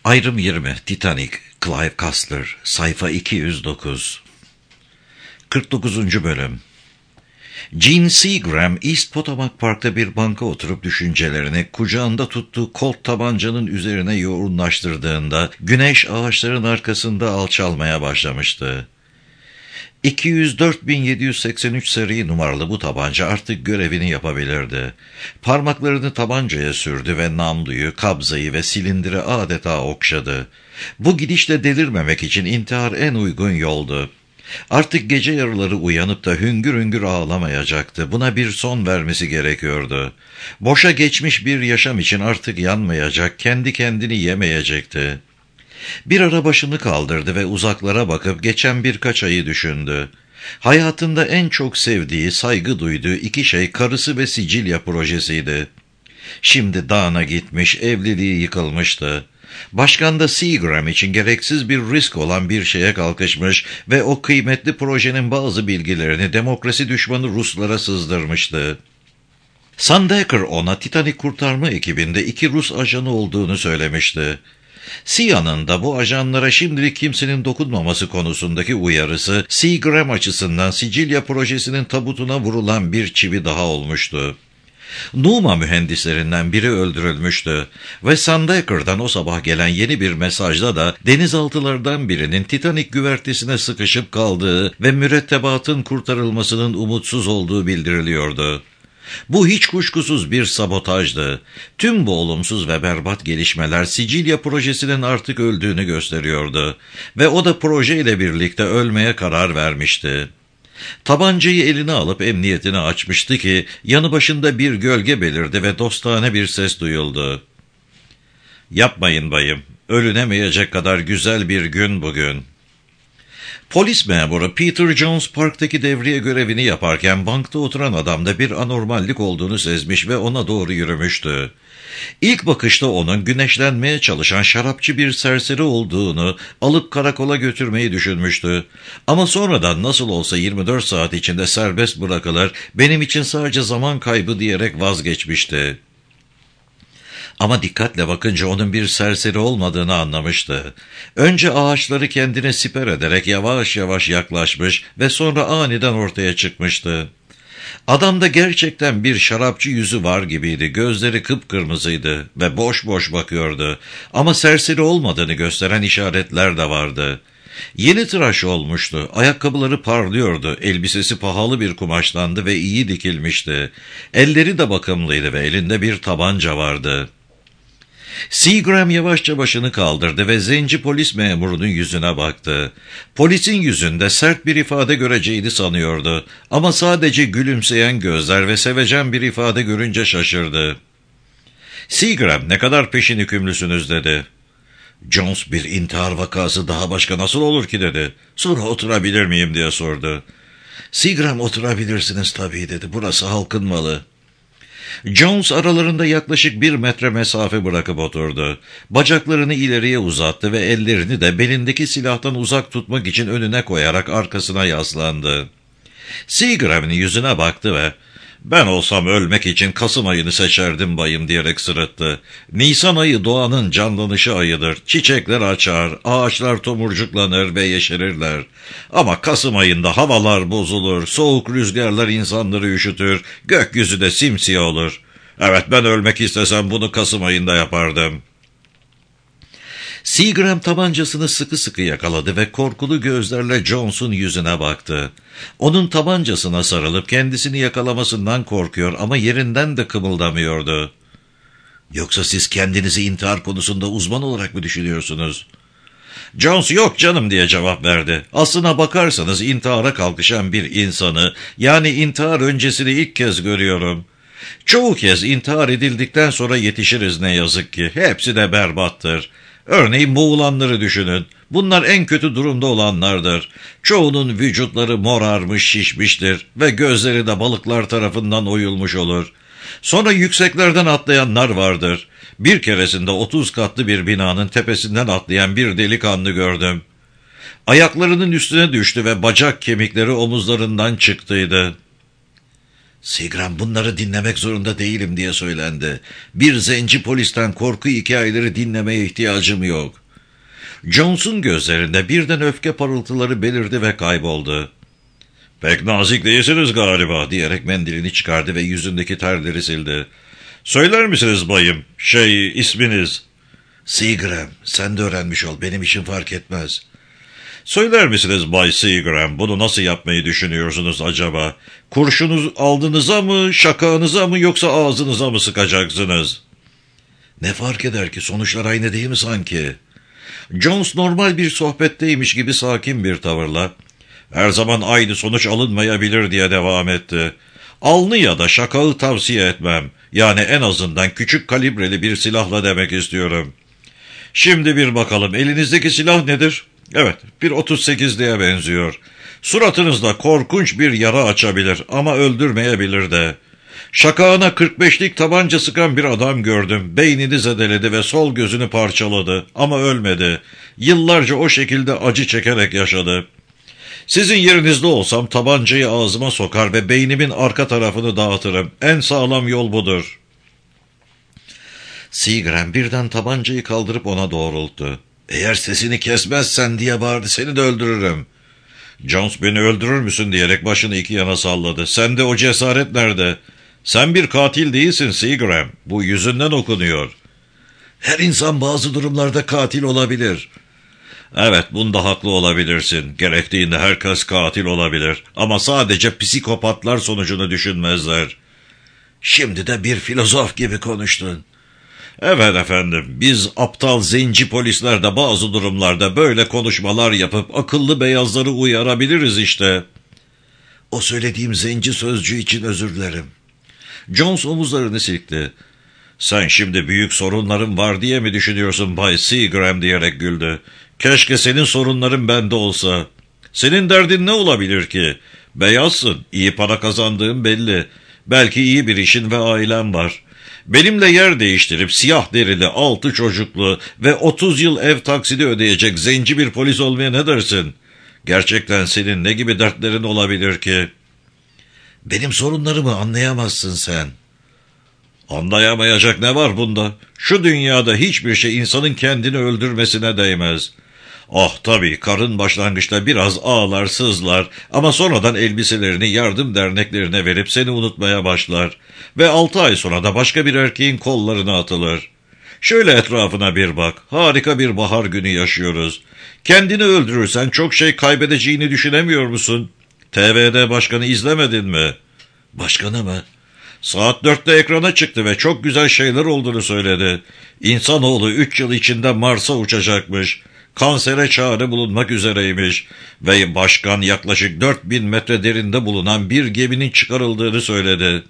Ayrım 20 Titanic Clive Cussler Sayfa 209 49. Bölüm Gene Seagram, East Potomac Park'ta bir banka oturup düşüncelerini kucağında tuttuğu Colt tabancanın üzerine yoğunlaştırdığında güneş ağaçların arkasında alçalmaya başlamıştı. 204.783 seri numaralı bu tabanca artık görevini yapabilirdi. Parmaklarını tabancaya sürdü ve namluyu, kabzayı ve silindiri adeta okşadı. Bu gidişle delirmemek için intihar en uygun yoldu. Artık gece yarıları uyanıp da hüngür hüngür ağlamayacaktı. Buna bir son vermesi gerekiyordu. Boşa geçmiş bir yaşam için artık yanmayacak, kendi kendini yemeyecekti. Bir ara başını kaldırdı ve uzaklara bakıp geçen birkaç ayı düşündü. Hayatında en çok sevdiği, saygı duyduğu iki şey karısı ve Sicilya projesiydi. Şimdi dağına gitmiş, evliliği yıkılmıştı. Başkan da Seagram için gereksiz bir risk olan bir şeye kalkışmış ve o kıymetli projenin bazı bilgilerini demokrasi düşmanı Ruslara sızdırmıştı. Sandaker ona Titanic kurtarma ekibinde 2 Rus ajanı olduğunu söylemişti. CIA'nın da bu ajanlara şimdilik kimsenin dokunmaması konusundaki uyarısı, Seagram açısından Sicilya projesinin tabutuna vurulan bir çivi daha olmuştu. Numa mühendislerinden biri öldürülmüştü ve Sandaker'dan o sabah gelen yeni bir mesajda da denizaltılardan birinin Titanic güvertesine sıkışıp kaldığı ve mürettebatın kurtarılmasının umutsuz olduğu bildiriliyordu. Bu hiç kuşkusuz bir sabotajdı. Tüm bu olumsuz ve berbat gelişmeler Sicilya projesinin artık öldüğünü gösteriyordu ve o da projeyle birlikte ölmeye karar vermişti. Tabancayı eline alıp emniyetini açmıştı ki yanı başında bir gölge belirdi ve dostane bir ses duyuldu. "Yapmayın bayım, ölünemeyecek kadar güzel bir gün bugün." Polis memuru Peter Jones parktaki devriye görevini yaparken bankta oturan adamda bir anormallik olduğunu sezmiş ve ona doğru yürümüştü. İlk bakışta onun güneşlenmeye çalışan şarapçı bir serseri olduğunu alıp karakola götürmeyi düşünmüştü. Ama sonradan nasıl olsa 24 saat içinde serbest bırakılır, benim için sadece zaman kaybı diyerek vazgeçmişti. Ama dikkatle bakınca onun bir serseri olmadığını anlamıştı. Önce ağaçları kendine siper ederek yavaş yavaş yaklaşmış ve sonra aniden ortaya çıkmıştı. Adamda gerçekten bir şarapçı yüzü var gibiydi, gözleri kıpkırmızıydı ve boş boş bakıyordu. Ama serseri olmadığını gösteren işaretler de vardı. Yeni tıraş olmuştu, ayakkabıları parlıyordu, elbisesi pahalı bir kumaştandı ve iyi dikilmişti. Elleri de bakımlıydı ve elinde bir tabanca vardı. Seagram yavaşça başını kaldırdı ve zenci polis memurunun yüzüne baktı. Polisin yüzünde sert bir ifade göreceğini sanıyordu ama sadece gülümseyen gözler ve sevecen bir ifade görünce şaşırdı. "Seagram, ne kadar peşin hükümlüsünüz?" dedi. "Jones, bir intihar vakası daha başka nasıl olur ki?" dedi. "Sonra oturabilir miyim?" diye sordu. Seagram, "Oturabilirsiniz tabii." dedi. "Burası halkın malı." Jones aralarında yaklaşık 1 metre mesafe bırakıp oturdu. Bacaklarını ileriye uzattı ve ellerini de belindeki silahtan uzak tutmak için önüne koyarak arkasına yaslandı. Seagram'ın yüzüne baktı ve "Ben olsam ölmek için Kasım ayını seçerdim bayım" diyerek sırıttı. "Nisan ayı doğanın canlanışı ayıdır. Çiçekler açar, ağaçlar tomurcuklanır ve yeşerirler. Ama Kasım ayında havalar bozulur, soğuk rüzgarlar insanları üşütür, gökyüzü de simsiyah olur. Evet, ben ölmek istesem bunu Kasım ayında yapardım." Seagram tabancasını sıkı sıkı yakaladı ve korkulu gözlerle Jones'un yüzüne baktı. Onun tabancasına sarılıp kendisini yakalamasından korkuyor ama yerinden de kımıldamıyordu. "Yoksa siz kendinizi intihar konusunda uzman olarak mı düşünüyorsunuz?" Jones, "Yok canım" diye cevap verdi. "Aslına bakarsanız intihara kalkışan bir insanı, yani intihar öncesini ilk kez görüyorum. Çoğu kez intihar edildikten sonra yetişiriz ne yazık ki. Hepsi de berbattır. Örneğin boğulanları düşünün. Bunlar en kötü durumda olanlardır. Çoğunun vücutları morarmış, şişmiştir ve gözleri de balıklar tarafından oyulmuş olur. Sonra yükseklerden atlayanlar vardır. Bir keresinde 30 katlı bir binanın tepesinden atlayan bir delikanlı gördüm. Ayaklarının üstüne düştü ve bacak kemikleri omuzlarından çıktıydı. Seagram bunları dinlemek zorunda değilim diye söylendi. Bir zenci polisten korku hikayeleri dinlemeye ihtiyacım yok. Jones'un gözlerinde birden öfke parıltıları belirdi ve kayboldu. Pek nazik değilsiniz galiba diyerek mendilini çıkardı ve yüzündeki terleri sildi. Söyler misiniz bayım? İsminiz? Seagram, sen de öğrenmiş ol, benim için fark etmez. Söyler misiniz Bay Seagram, bunu nasıl yapmayı düşünüyorsunuz acaba? Kurşunu aldığınıza mı, şakağınıza mı yoksa ağzınıza mı sıkacaksınız? Ne fark eder ki, sonuçlar aynı değil mi sanki? Jones normal bir sohbetteymiş gibi sakin bir tavırla, her zaman aynı sonuç alınmayabilir diye devam etti. Alnı ya da şakağı tavsiye etmem. Yani en azından küçük kalibreli bir silahla demek istiyorum. Şimdi bir bakalım, elinizdeki silah nedir? Evet, bir 38'liye benziyor. Suratınızda korkunç bir yara açabilir ama öldürmeyebilir de. Şakağına 45'lik tabanca sıkan bir adam gördüm. Beynini zedeledi ve sol gözünü parçaladı ama ölmedi. Yıllarca o şekilde acı çekerek yaşadı. Sizin yerinizde olsam tabancayı ağzıma sokar ve beynimin arka tarafını dağıtırım. En sağlam yol budur. Seagram birden tabancayı kaldırıp ona doğrulttu. Eğer sesini kesmezsen diye bağırdı, seni de öldürürüm. Jones, beni öldürür müsün diyerek başını iki yana salladı. Sende o cesaret nerede? Sen bir katil değilsin Seagram. Bu yüzünden okunuyor. Her insan bazı durumlarda katil olabilir. Evet, bunda haklı olabilirsin. Gerektiğinde herkes katil olabilir. Ama sadece psikopatlar sonucunu düşünmezler. Şimdi de bir filozof gibi konuştun. Evet efendim, biz aptal zenci polisler de bazı durumlarda böyle konuşmalar yapıp akıllı beyazları uyarabiliriz işte. O söylediğim zenci sözcüğü için özür dilerim. Jones omuzlarını silkti. Sen şimdi büyük sorunların var diye mi düşünüyorsun Bay Seagram diyerek güldü. Keşke senin sorunların bende olsa. Senin derdin ne olabilir ki? Beyazsın, iyi para kazandığın belli. Belki iyi bir işin ve ailen var. Benimle yer değiştirip siyah derili, 6 çocuklu ve 30 yıl ev taksidi ödeyecek zenci bir polis olmaya ne dersin? Gerçekten senin ne gibi dertlerin olabilir ki? Benim sorunlarımı anlayamazsın sen. Anlayamayacak ne var bunda? Şu dünyada hiçbir şey insanın kendini öldürmesine değmez. Ah tabii, karın başlangıçta biraz ağlar, sızlar ama sonradan elbiselerini yardım derneklerine verip seni unutmaya başlar. Ve 6 ay sonra da başka bir erkeğin kollarına atılır. Şöyle etrafına bir bak, harika bir bahar günü yaşıyoruz. Kendini öldürürsen çok şey kaybedeceğini düşünemiyor musun? TV'de başkanı izlemedin mi? Başkanı mı? Saat 4'te ekrana çıktı ve çok güzel şeyler olduğunu söyledi. İnsanoğlu 3 yıl içinde Mars'a uçacakmış. Kansere çare bulunmak üzereymiş. Ve başkan yaklaşık 4000 metre derinde bulunan bir geminin çıkarıldığını söyledi.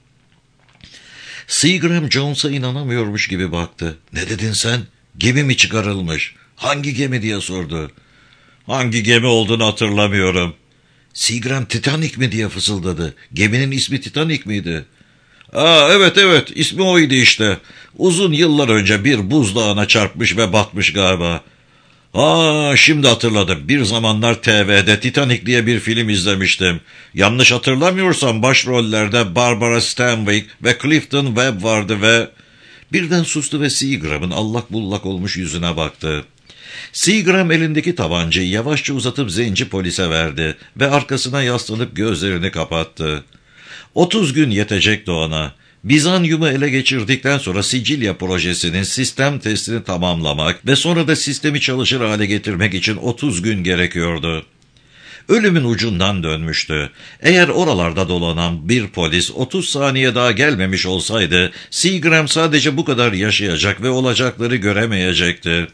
Seagram Jones'a inanamıyormuş gibi baktı. Ne dedin sen? Gemi mi çıkarılmış? Hangi gemi diye sordu. Hangi gemi olduğunu hatırlamıyorum. Seagram Titanic mi diye fısıldadı. Geminin ismi Titanic miydi? Evet, ismi oydu işte. Uzun yıllar önce bir buzdağına çarpmış ve batmış galiba. Şimdi hatırladım. Bir zamanlar TV'de Titanic diye bir film izlemiştim. Yanlış hatırlamıyorsam başrollerde Barbara Stanwyck ve Clifton Webb vardı ve... Birden sustu ve Seagram'ın allak bullak olmuş yüzüne baktı. Seagram elindeki tabancayı yavaşça uzatıp zenci polise verdi ve arkasına yaslanıp gözlerini kapattı. 30 gün yetecekti ona. Bizanyum'u ele geçirdikten sonra Sicilya projesinin sistem testini tamamlamak ve sonra da sistemi çalışır hale getirmek için 30 gün gerekiyordu. Ölümün ucundan dönmüştü. Eğer oralarda dolanan bir polis 30 saniye daha gelmemiş olsaydı, Seagram sadece bu kadar yaşayacak ve olacakları göremeyecekti.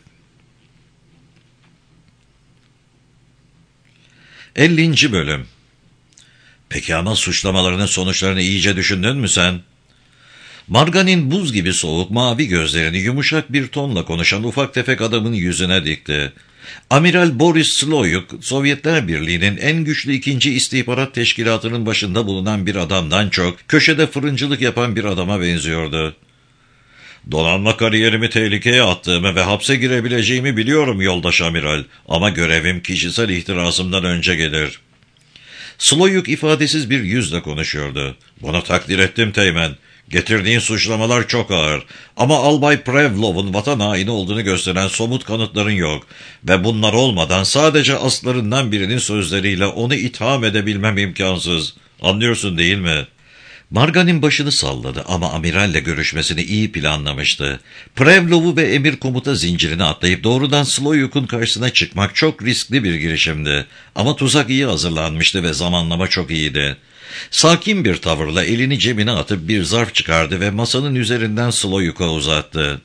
50. Bölüm. Peki ama suçlamalarının sonuçlarını iyice düşündün mü sen? Marganin buz gibi soğuk mavi gözlerini yumuşak bir tonla konuşan ufak tefek adamın yüzüne dikti. Amiral Boris Sloyuk, Sovyetler Birliği'nin en güçlü 2. istihbarat teşkilatının başında bulunan bir adamdan çok köşede fırıncılık yapan bir adama benziyordu. Donanma kariyerimi tehlikeye attığımı ve hapse girebileceğimi biliyorum yoldaş amiral, ama görevim kişisel ihtirasımdan önce gelir. Sloyuk ifadesiz bir yüzle konuşuyordu. "Bunu takdir ettim Teğmen. Getirdiğin suçlamalar çok ağır. Ama Albay Prevlov'un vatan haini olduğunu gösteren somut kanıtların yok. Ve bunlar olmadan sadece aslarından birinin sözleriyle onu itham edebilmem imkansız. Anlıyorsun değil mi?" Marganin başını salladı ama amiralle görüşmesini iyi planlamıştı. Prevlov'u ve emir komuta zincirine atlayıp doğrudan Sloyuk'un karşısına çıkmak çok riskli bir girişimdi. Ama tuzak iyi hazırlanmıştı ve zamanlama çok iyiydi. Sakin bir tavırla elini cebine atıp bir zarf çıkardı ve masanın üzerinden Sloyuk'a uzattı.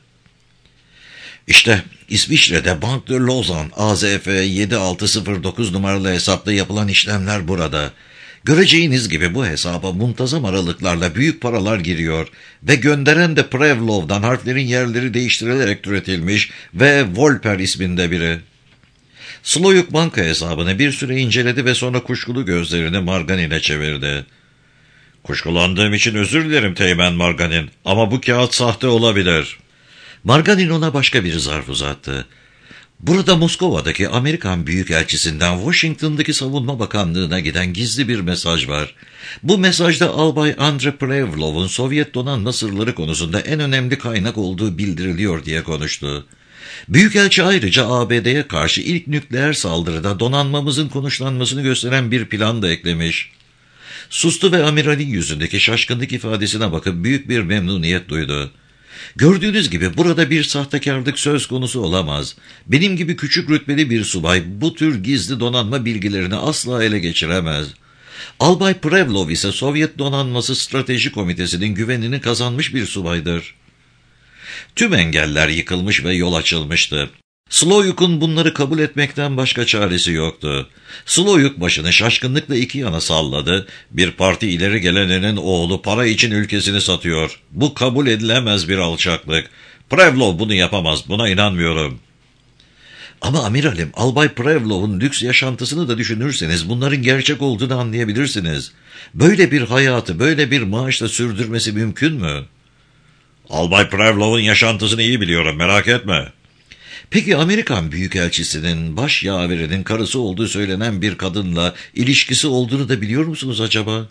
"İşte İsviçre'de Bank de Lausanne AZF 7609 numaralı hesapta yapılan işlemler burada. Göreceğiniz gibi bu hesaba muntazam aralıklarla büyük paralar giriyor ve gönderen de Prevlov'dan harflerin yerleri değiştirilerek türetilmiş ve Volper isminde biri." Sloyuk banka hesabını bir süre inceledi ve sonra kuşkulu gözlerini Marganin'e çevirdi. "Kuşkulandığım için özür dilerim Teğmen Marganin ama bu kağıt sahte olabilir." Marganin ona başka bir zarf uzattı. "Burada Moskova'daki Amerikan Büyükelçisinden Washington'daki Savunma Bakanlığı'na giden gizli bir mesaj var. Bu mesajda Albay Andrei Prevlov'un Sovyet donanma sırları konusunda en önemli kaynak olduğu bildiriliyor" diye konuştu. Büyükelçi ayrıca ABD'ye karşı ilk nükleer saldırıda donanmamızın konuşlanmasını gösteren bir plan da eklemiş. Sustu ve amiralin yüzündeki şaşkınlık ifadesine bakıp büyük bir memnuniyet duydu. "Gördüğünüz gibi burada bir sahtekarlık söz konusu olamaz. Benim gibi küçük rütbeli bir subay bu tür gizli donanma bilgilerini asla ele geçiremez. Albay Prevlov ise Sovyet Donanması Strateji Komitesi'nin güvenini kazanmış bir subaydır." Tüm engeller yıkılmış ve yol açılmıştı. Sloyuk'un bunları kabul etmekten başka çaresi yoktu. Sloyuk başını şaşkınlıkla iki yana salladı. "Bir parti ileri geleninin oğlu para için ülkesini satıyor. Bu kabul edilemez bir alçaklık. Prevlov bunu yapamaz, buna inanmıyorum." "Ama amiralim, Albay Prevlov'un lüks yaşantısını da düşünürseniz bunların gerçek olduğunu anlayabilirsiniz. Böyle bir hayatı, böyle bir maaşla sürdürmesi mümkün mü?" "Albay Prevlov'un yaşantısını iyi biliyorum, merak etme." "Peki Amerikan Büyükelçisi'nin baş yaverinin karısı olduğu söylenen bir kadınla ilişkisi olduğunu da biliyor musunuz acaba?"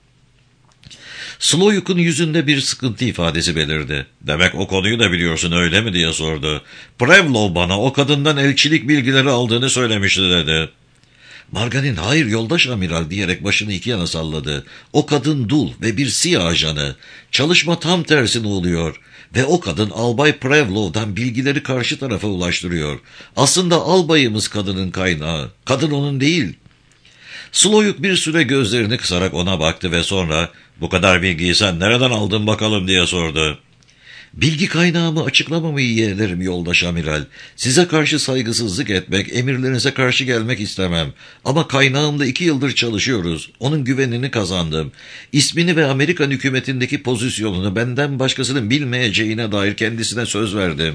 Sloyuk'un yüzünde bir sıkıntı ifadesi belirdi. "Demek o konuyu da biliyorsun öyle mi?" diye sordu. "Prevlov bana o kadından elçilik bilgileri aldığını söylemişti" dedi. Marganin "Hayır yoldaş amiral" diyerek başını iki yana salladı. "O kadın dul ve bir CIA ajanı. Çalışma tam tersine oluyor. Ve o kadın Albay Prevlov'dan bilgileri karşı tarafa ulaştırıyor. Aslında albayımız kadının kaynağı. Kadın onun değil." Sloyuk bir süre gözlerini kısarak ona baktı ve sonra "Bu kadar bilgiyi sen nereden aldın bakalım?" diye sordu. "Bilgi kaynağımı açıklamamayı yeğlerim yoldaş amiral. Size karşı saygısızlık etmek, emirlerinize karşı gelmek istemem. Ama kaynağımla 2 yıldır çalışıyoruz. Onun güvenini kazandım. İsmini ve Amerikan hükümetindeki pozisyonunu benden başkasının bilmeyeceğine dair kendisine söz verdim."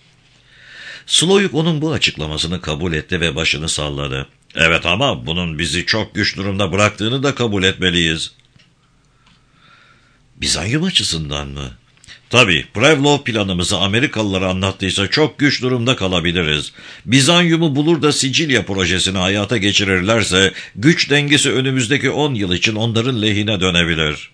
Sloyuk onun bu açıklamasını kabul etti ve başını salladı. "Evet ama bunun bizi çok güç durumda bıraktığını da kabul etmeliyiz." "Bizanyum açısından mı?" "Tabii, Prevlov planımızı Amerikalılara anlattıysa çok güç durumda kalabiliriz. Bizanyum'u bulur da Sicilya projesini hayata geçirirlerse güç dengesi önümüzdeki 10 yıl için onların lehine dönebilir."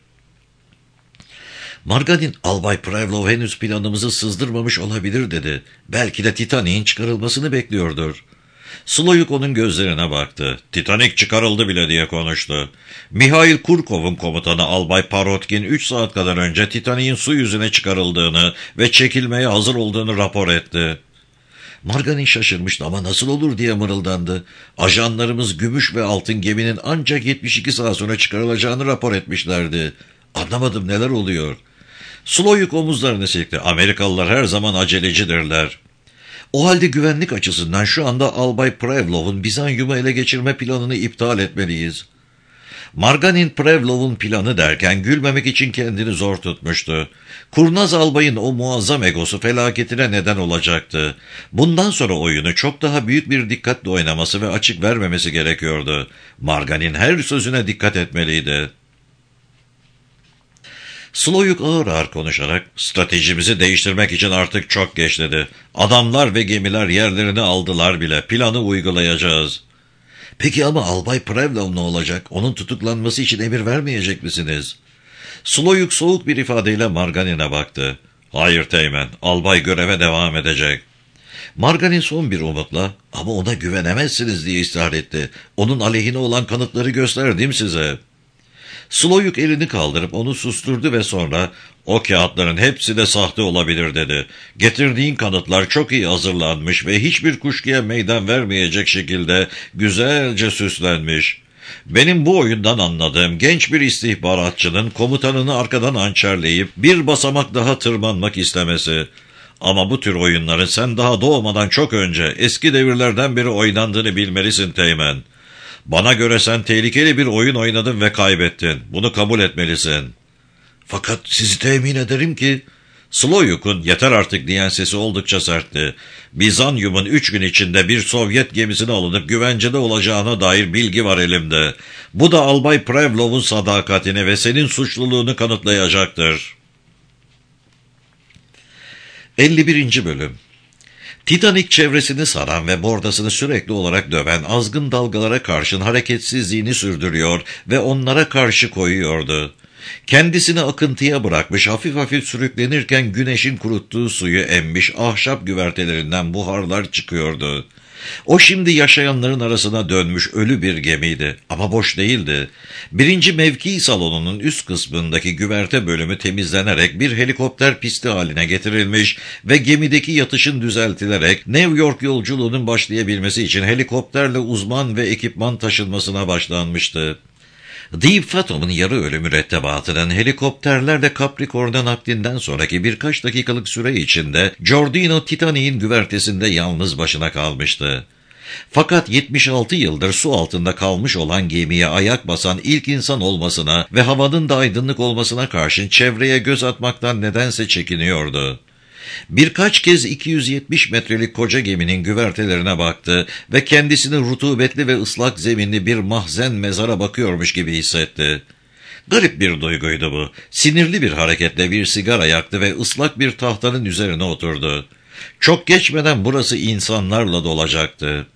Marganin "Albay Prevlov henüz planımızı sızdırmamış olabilir" dedi. "Belki de Titanik'in çıkarılmasını bekliyordur." Sloyuk onun gözlerine baktı. "Titanik çıkarıldı bile" diye konuştu. Mihail Kurkov'un komutanı Albay Parotkin 3 saat kadar önce Titanik'in su yüzüne çıkarıldığını ve çekilmeye hazır olduğunu rapor etti. Marganin şaşırmıştı ama nasıl olur diye mırıldandı. "Ajanlarımız gümüş ve altın geminin ancak 72 saat sonra çıkarılacağını rapor etmişlerdi. Anlamadım, neler oluyor?" Sloyuk omuzlarını silkti. "Amerikalılar her zaman acelecidirler." "O halde güvenlik açısından şu anda Albay Prevlov'un Bizanyum'u ele geçirme planını iptal etmeliyiz." Marganin Prevlov'un planı derken gülmemek için kendini zor tutmuştu. Kurnaz albayın o muazzam egosu felaketine neden olacaktı. Bundan sonra oyunu çok daha büyük bir dikkatle oynaması ve açık vermemesi gerekiyordu. Marganin her sözüne dikkat etmeliydi. Sloyuk ağır ağır konuşarak "Stratejimizi değiştirmek için artık çok geç" dedi. "Adamlar ve gemiler yerlerini aldılar bile. Planı uygulayacağız." Peki ama Albay Prevlov ne olacak? Onun tutuklanması için emir vermeyecek misiniz? Sloyuk soğuk bir ifadeyle Marganin'e baktı. Hayır Teğmen, albay göreve devam edecek. Marganin son bir umutla, ama ona güvenemezsiniz diye ısrar etti. Onun aleyhine olan kanıtları gösterdim size. Sloyuk elini kaldırıp onu susturdu ve sonra, o kağıtların hepsi de sahte olabilir dedi. Getirdiğin kanıtlar çok iyi hazırlanmış ve hiçbir kuşkuya meydan vermeyecek şekilde güzelce süslenmiş. Benim bu oyundan anladığım genç bir istihbaratçının komutanını arkadan hançerleyip bir basamak daha tırmanmak istemesi. Ama bu tür oyunların sen daha doğmadan çok önce eski devirlerden beri oynandığını bilmelisin Teğmen. Bana göre sen tehlikeli bir oyun oynadın ve kaybettin. Bunu kabul etmelisin. Fakat sizi temin ederim ki... Sloyuk'un yeter artık diyen sesi oldukça sertti. Bizanyum'un 3 gün içinde bir Sovyet gemisine alınıp güvencede olacağına dair bilgi var elimde. Bu da Albay Prevlov'un sadakatini ve senin suçluluğunu kanıtlayacaktır. 51. Bölüm. Titanic çevresini saran ve bordasını sürekli olarak döven azgın dalgalara karşın hareketsizliğini sürdürüyor ve onlara karşı koyuyordu. Kendisini akıntıya bırakmış, hafif hafif sürüklenirken güneşin kuruttuğu suyu emmiş ahşap güvertelerinden buharlar çıkıyordu. O şimdi yaşayanların arasına dönmüş ölü bir gemiydi ama boş değildi. 1. mevki salonunun üst kısmındaki güverte bölümü temizlenerek bir helikopter pisti haline getirilmiş ve gemideki yatışın düzeltilerek New York yolculuğunun başlayabilmesi için helikopterle uzman ve ekipman taşınmasına başlanmıştı. Deep Fathom'un yarı ölü mürettebatının helikopterlerle Capricorn'a naklinden sonraki birkaç dakikalık süre içinde Giordino Titanic'in güvertesinde yalnız başına kalmıştı. Fakat 76 yıldır su altında kalmış olan gemiye ayak basan ilk insan olmasına ve havanın da aydınlık olmasına karşın çevreye göz atmaktan nedense çekiniyordu. Birkaç kez 270 metrelik koca geminin güvertelerine baktı ve kendisini rutubetli ve ıslak zeminli bir mahzen mezara bakıyormuş gibi hissetti. Garip bir duyguydu bu. Sinirli bir hareketle bir sigara yaktı ve ıslak bir tahtanın üzerine oturdu. Çok geçmeden burası insanlarla dolacaktı.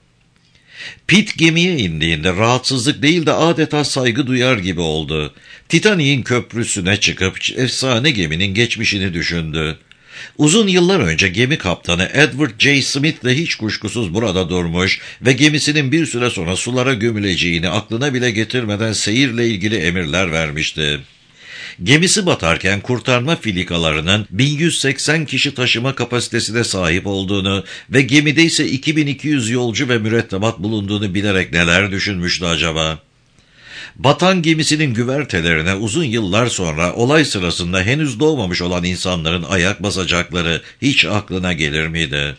Pitt gemiye indiğinde rahatsızlık değil de adeta saygı duyar gibi oldu. Titanic'in köprüsüne çıkıp efsane geminin geçmişini düşündü. Uzun yıllar önce gemi kaptanı Edward J. Smith de hiç kuşkusuz burada durmuş ve gemisinin bir süre sonra sulara gömüleceğini aklına bile getirmeden seyirle ilgili emirler vermişti. Gemisi batarken kurtarma filikalarının 1180 kişi taşıma kapasitesine sahip olduğunu ve gemide ise 2200 yolcu ve mürettebat bulunduğunu bilerek neler düşünmüştü acaba? Batan gemisinin güvertelerine uzun yıllar sonra olay sırasında henüz doğmamış olan insanların ayak basacakları hiç aklına gelir miydi?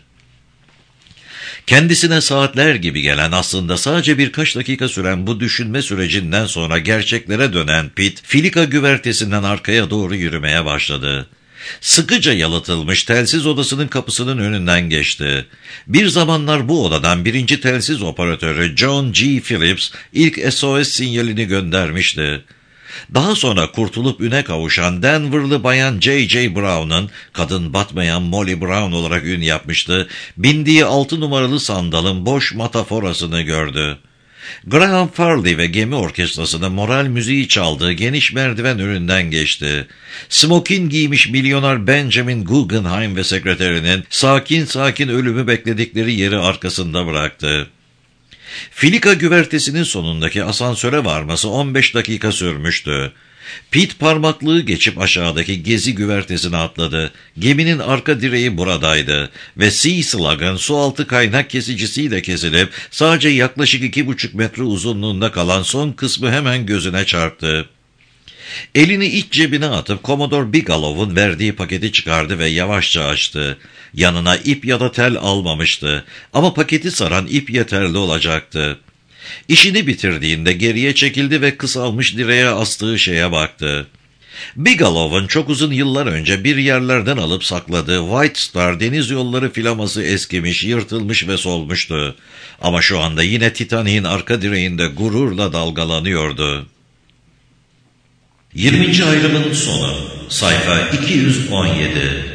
Kendisine saatler gibi gelen aslında sadece birkaç dakika süren bu düşünme sürecinden sonra gerçeklere dönen Pitt, filika güvertesinden arkaya doğru yürümeye başladı. Sıkıca yalıtılmış telsiz odasının kapısının önünden geçti. Bir zamanlar bu odadan 1. telsiz operatörü John G. Phillips ilk SOS sinyalini göndermişti. Daha sonra kurtulup üne kavuşan Denver'lı bayan J.J. Brown'un, kadın batmayan Molly Brown olarak ün yapmıştı, bindiği 6 numaralı sandalın boş mataforasını gördü. Graham Farley ve gemi orkestrasının moral müziği çaldığı geniş merdiven önünden geçti. Smokin giymiş milyoner Benjamin Guggenheim ve sekreterinin sakin sakin ölümü bekledikleri yeri arkasında bıraktı. Filika güvertesinin sonundaki asansöre varması 15 dakika sürmüştü. Pitt parmaklığı geçip aşağıdaki gezi güvertesine atladı. Geminin arka direği buradaydı ve Sea Slug'ın sualtı kaynak kesicisiyle kesilip sadece yaklaşık 2,5 metre uzunluğunda kalan son kısmı hemen gözüne çarptı. Elini iç cebine atıp Commodore Bigelow'un verdiği paketi çıkardı ve yavaşça açtı. Yanına ip ya da tel almamıştı ama paketi saran ip yeterli olacaktı. İşini bitirdiğinde geriye çekildi ve kısalmış direğe astığı şeye baktı. Bigelow'un çok uzun yıllar önce bir yerlerden alıp sakladığı White Star deniz yolları filaması eskimiş, yırtılmış ve solmuştu. Ama şu anda yine Titanic'in arka direğinde gururla dalgalanıyordu. 20. ayrımın sonu. Sayfa 217.